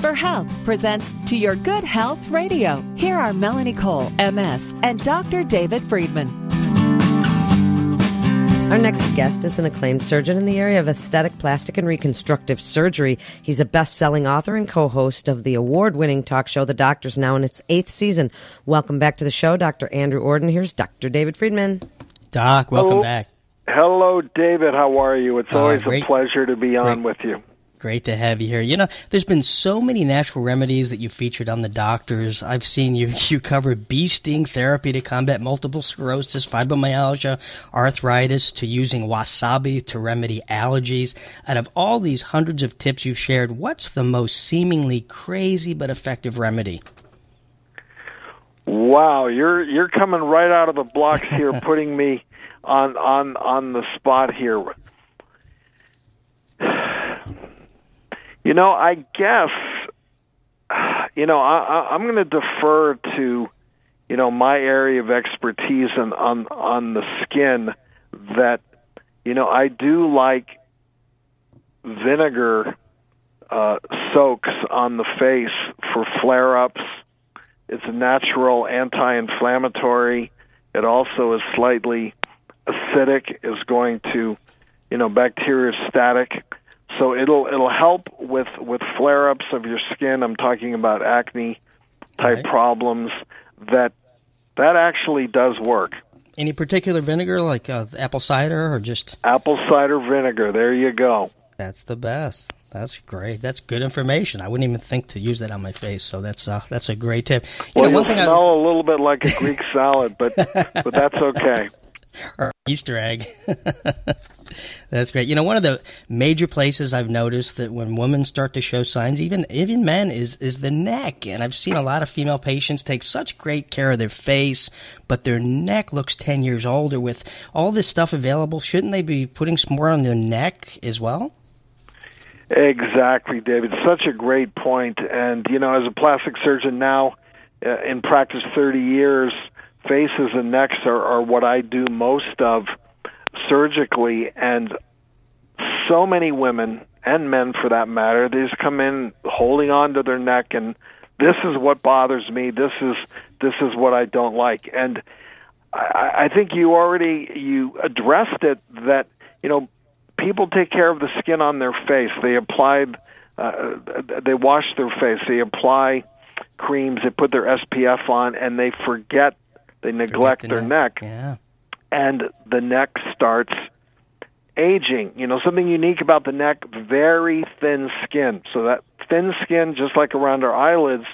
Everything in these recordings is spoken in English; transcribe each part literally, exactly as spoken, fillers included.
for Health presents To Your Good Health Radio. Here are Melanie Cole, M S, and Doctor David Friedman. Our next guest is an acclaimed surgeon in the area of aesthetic, plastic, and reconstructive surgery. He's a best-selling author and co-host of the award-winning talk show, The Doctor's, now in its eighth season. Welcome back to the show, Doctor Andrew Orden. Here's Doctor David Friedman. Doc, welcome Hello. back. Hello, David. How are you? It's Uh, always great. a pleasure to be on Great. with you. Great to have you here. You know, there's been so many natural remedies that you featured on The Doctors. I've seen you you cover bee sting therapy to combat multiple sclerosis, fibromyalgia, arthritis, to using wasabi to remedy allergies. Out of all these hundreds of tips you've shared, what's the most seemingly crazy but effective remedy? Wow, you're you're coming right out of the blocks here, putting me on on on the spot here. You know, I guess, you know, I, I, I'm going to defer to, you know, my area of expertise on, on on the skin. That, you know, I do like vinegar uh, soaks on the face for flare-ups. It's a natural anti-inflammatory. It also is slightly acidic, is going to, you know, bacteriostatic. So it'll it'll help with, with flare-ups of your skin. I'm talking about acne type Right. problems. That that actually does work. Any particular vinegar, like uh, apple cider, or just... Apple cider vinegar. There you go. That's the best. That's great. That's good information. I wouldn't even think to use that on my face, so that's uh, that's a great tip. You Well, know, you'll one thing smell I, a little bit like a Greek salad, but but that's okay. or Easter egg. That's great. You know, one of the major places I've noticed that when women start to show signs, even even men, is is the neck. And I've seen a lot of female patients take such great care of their face, but their neck looks ten years older. With all this stuff available, shouldn't they be putting some more on their neck as well? Exactly, David. Such a great point. And, you know, as a plastic surgeon now, uh, in practice thirty years, faces and necks are, are what I do most of surgically. And so many women, and men for that matter, they just come in holding on to their neck, and this is what bothers me. This is this is what I don't like. And I, I think you already you addressed it, that, you know, people take care of the skin on their face. They apply, uh, they wash their face. They apply creams. They put their S P F on, and they forget, they neglect the their neck. neck. Yeah. And the neck starts aging. You know, something unique about the neck, very thin skin. So that thin skin, just like around our eyelids,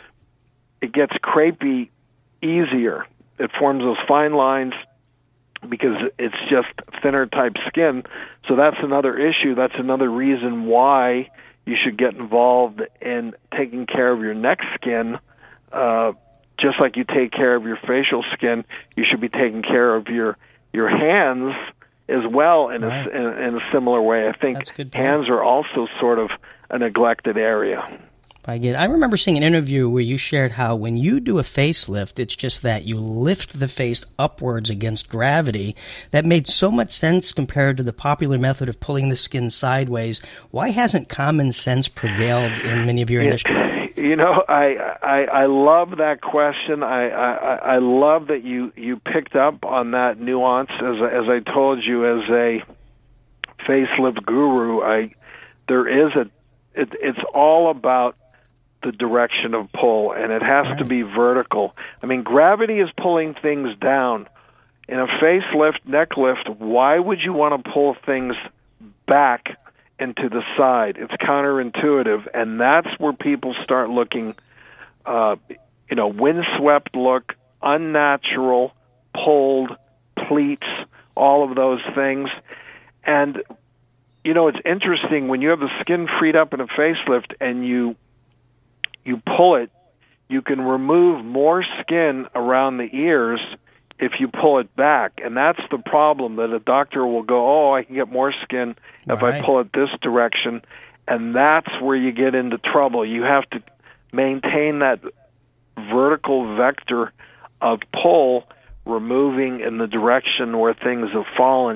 it gets crepey easier. It forms those fine lines because it's just thinner type skin. So that's another issue. That's another reason why you should get involved in taking care of your neck skin. Uh, just like you take care of your facial skin, you should be taking care of your your hands as well in, Right. a, in, in a similar way. I think That's a good point. hands are also sort of a neglected area. I get. I remember seeing an interview where you shared how when you do a facelift, it's just that you lift the face upwards against gravity. That made so much sense compared to the popular method of pulling the skin sideways. Why hasn't common sense prevailed in many of your industry? You know, I, I I love that question. I, I I love that you you picked up on that nuance. As as I told you, as a facelift guru, I there is a it, it's all about the direction of pull, and it has Right. to be vertical. I mean, gravity is pulling things down. In a facelift, neck lift, why would you want to pull things back and to the side? It's counterintuitive, and that's where people start looking, uh, you know, windswept look, unnatural, pulled, pleats, all of those things. And, you know, it's interesting, when you have the skin freed up in a facelift and you you pull it, you can remove more skin around the ears if you pull it back. And that's the problem, that a doctor will go, oh, I can get more skin if Right. I pull it this direction. And that's where you get into trouble. You have to maintain that vertical vector of pull, removing in the direction where things have fallen.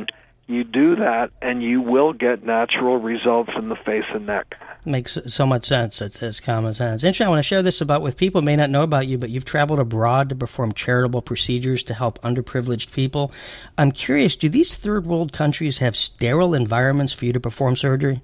you do that, and you will get natural results in the face and neck. Makes so much sense. It's, it's common sense. Interesting. I want to share this about with people who may not know about you, but you've traveled abroad to perform charitable procedures to help underprivileged people. I'm curious, do these third world countries have sterile environments for you to perform surgery?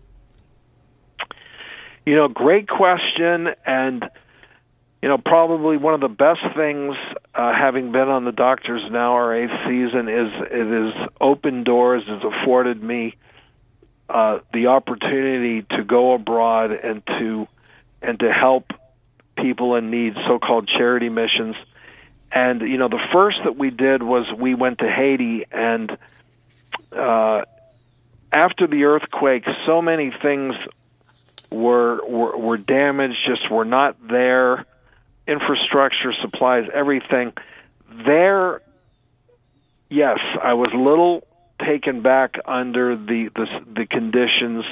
You know, great question, and you know, probably one of the best things, uh, having been on the Doctors Now, our eighth season, is it has opened doors, has afforded me uh, the opportunity to go abroad and to and to help people in need, so-called charity missions. And you know, the first that we did was we went to Haiti, and uh, after the earthquake, so many things were were, were damaged, just were not there. Infrastructure, supplies, everything. There, yes, I was a little taken back under the the, the conditions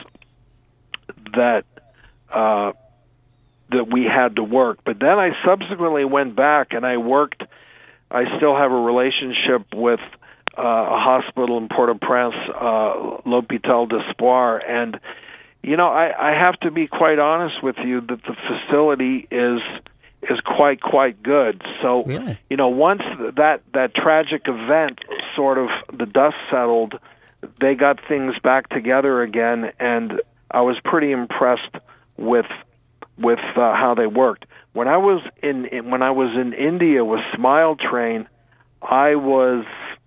that uh, that we had to work. But then I subsequently went back and I worked. I still have a relationship with uh, a hospital in Port-au-Prince, uh, L'Hôpital d'Espoir, and you know, I, I have to be quite honest with you that the facility is. is quite, quite good. So, really? you know, once that, that tragic event sort of, the dust settled, they got things back together again, and I was pretty impressed with with uh, how they worked. When I was in, in when I was in India with Smile Train, I was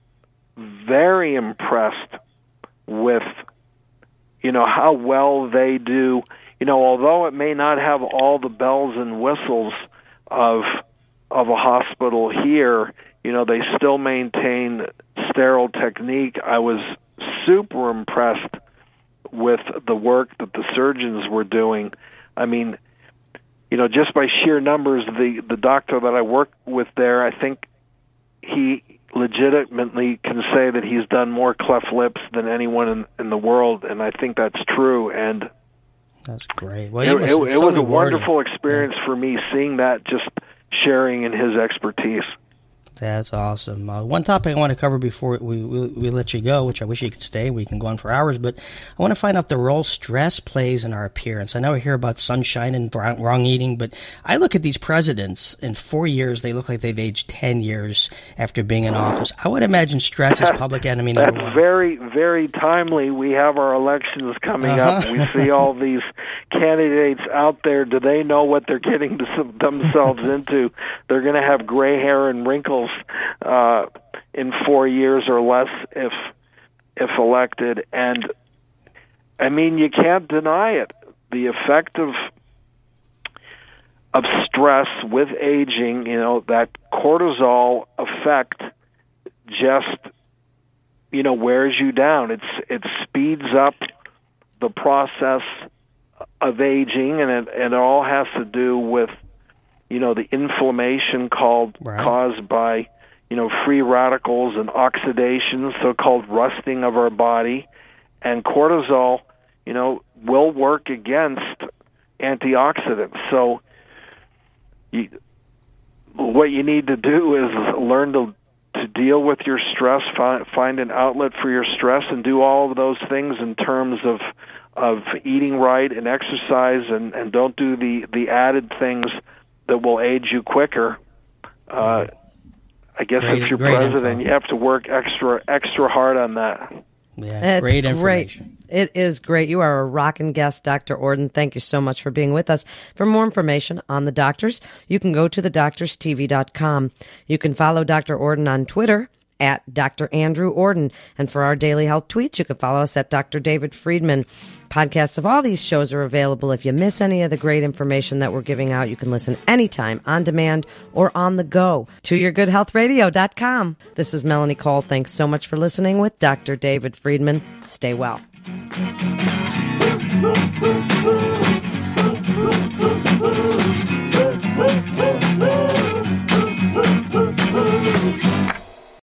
very impressed with, you know, how well they do. You know, although it may not have all the bells and whistles of of a hospital here, you know, they still maintain sterile technique. I was super impressed with the work that the surgeons were doing. I mean, you know, just by sheer numbers, the, the doctor that I work with there, I think he legitimately can say that he's done more cleft lips than anyone in, in the world, and I think that's true. And that's great. Well, it, it, so it was a rewarding. wonderful experience yeah. for me seeing that, just sharing in his expertise. That's awesome. Uh, one topic I want to cover before we, we we let you go, which I wish you could stay, we can go on for hours, but I want to find out the role stress plays in our appearance. I know I hear about sunshine and wrong, wrong eating, but I look at these presidents, in four years, they look like they've aged ten years after being in office. I would imagine stress is public enemy number That's one. very, very timely. We have our elections coming uh-huh. up. We see all these candidates out there. Do they know what they're getting themselves into? They're going to have gray hair and wrinkles Uh, in four years or less if if elected. And I mean, you can't deny it. The effect of of stress with aging, you know, that cortisol effect just, you know, wears you down. It's it speeds up the process of aging, and it, and it all has to do with, you know, the inflammation called right. caused by, you know, free radicals and oxidation, so-called rusting of our body. And cortisol, you know, will work against antioxidants. So you, what you need to do is learn to to deal with your stress, find, find an outlet for your stress, and do all of those things in terms of of eating right and exercise, and, and don't do the, the added things that will age you quicker. Uh, I guess great, if you're president, info. You have to work extra extra hard on that. Yeah, That's great great. information. It is great. You are a rockin' guest, Doctor Orden. Thank you so much for being with us. For more information on the doctors, you can go to the doctors t v dot com. You can follow Doctor Orden on Twitter at Doctor Andrew Orden. And for our daily health tweets, you can follow us at Doctor David Friedman. Podcasts of all these shows are available. If you miss any of the great information that we're giving out, you can listen anytime, on demand, or on the go to your good health radio dot com. This is Melanie Cole. Thanks so much for listening with Doctor David Friedman. Stay well.